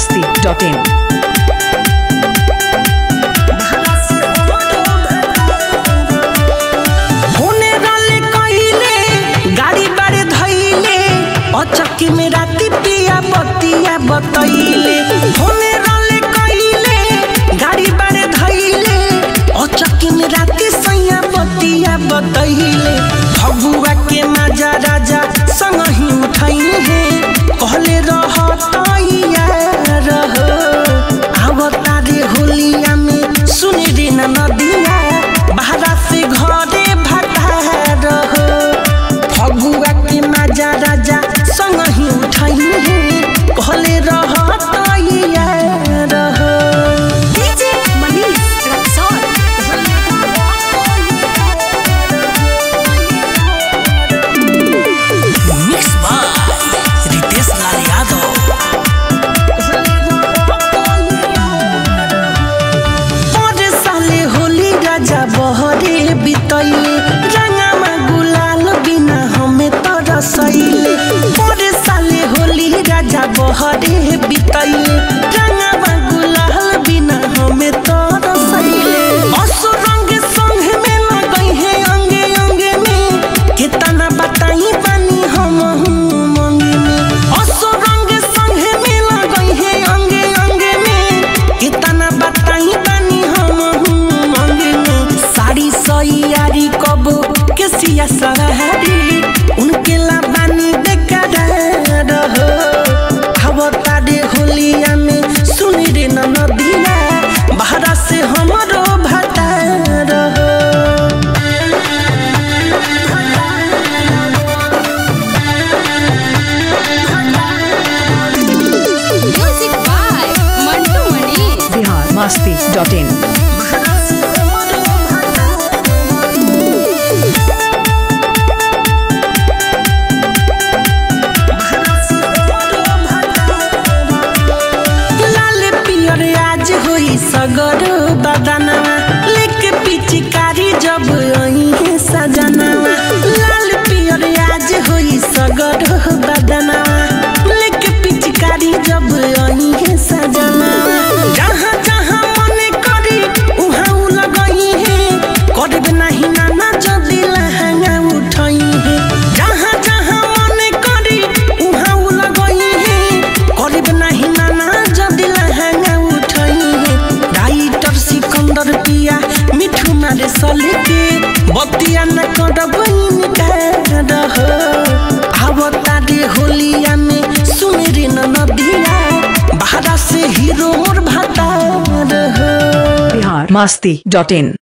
biharmasti.in चक्की में राती पिया बतिया बतैले होने रले कइले गाड़ी बारे धइले और चक्की में राती सैया बतिया बतैले भगुआ के माजा राजा संग ही उठाई है कहले रहतैया रहो आवता रे होलिया में सुनी रे नदिया बहरा से घरे भाटा रहो भगुआ के माजा राजा संग ही उठाई है कहले रहतैया रहो DJ Manish Raxaul mix by Ritesh Lal Yadav पर साले होली राजा बहरे बितैले रंगामा गुलाल बिना हमें तरसैले पर साले होली राजा बहरे बितैले रंगामा गुलाल बिना हमें तरसैले असुर रंग संग में लगई है अंगे अंगे में कितना बताई बानी हम मंगे में असुर रंग संग में लगई है अंगे अंगे में कितना बताई बानी हम मंगे में साड़ी सैयारी कबो के सिया सहारी उनके लाबानी बेकार रहो आवता रे होलिया में सुनी रे नदिया बहरा से हमरो भाटा रहो music by Mantu Mani biharmasti.in लाल पियर आज होई सगर बदनवा लेके पिचकारी जब आई है सजनवा लाल पियर आज होई सगर बदनवा लेके पिचकारी जब आई है सजनवा जहाँ जहाँ मन करी उहाँ उ लगई है करबे नहीं नाना जदी लहंगा उठई है जहाँ जहाँ मन करी उहाँ उ लगई है करबे नहीं नाना जदी लहंगा उठई है राइटर सिकंदर पिया मिठू मारे सले के बतिया न करबई निकार रहो आवता रे होलिया में सुनी रे नदिया बहरा से हीरो मोर भाटा रहो biharmasti.in